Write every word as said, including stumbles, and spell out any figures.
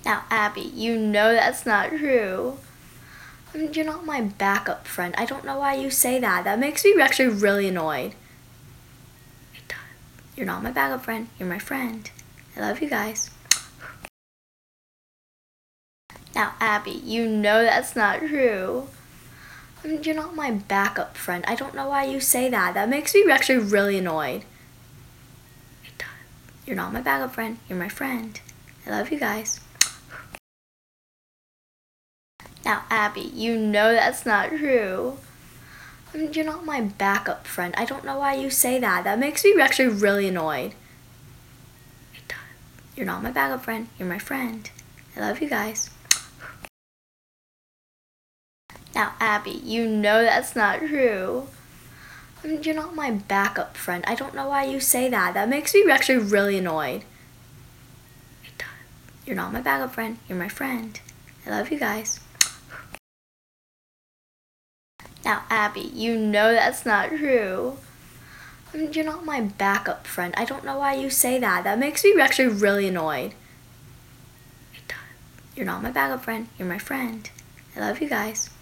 Now, Abby, you know that's not true. I mean, you're not my backup friend. I don't know why you say that. That makes me actually really annoyed. It does. You're not my backup friend. You're my friend. I love you guys. Now, Abby, you know that's not true. I mean, you're not my backup friend. I don't know why you say that. That makes me actually really annoyed. It does. You're not my backup friend. You're my friend. I love you guys. Now, Abby, you know that's not true. I mean, you're not my backup friend. I don't know why you say that. That makes me actually really annoyed. It does. You're not my backup friend. You're my friend. I love you guys. Now, Abby, you know that's not true. I mean, you're not my backup friend. I don't know why you say that. That makes me actually really annoyed. It does. You're not my backup friend. You're my friend. I love you guys. Now, Abby, you know that's not true. I mean, you're not my backup friend. I don't know why you say that. That makes me actually really annoyed. It does. You're not my backup friend. You're my friend. I love you guys.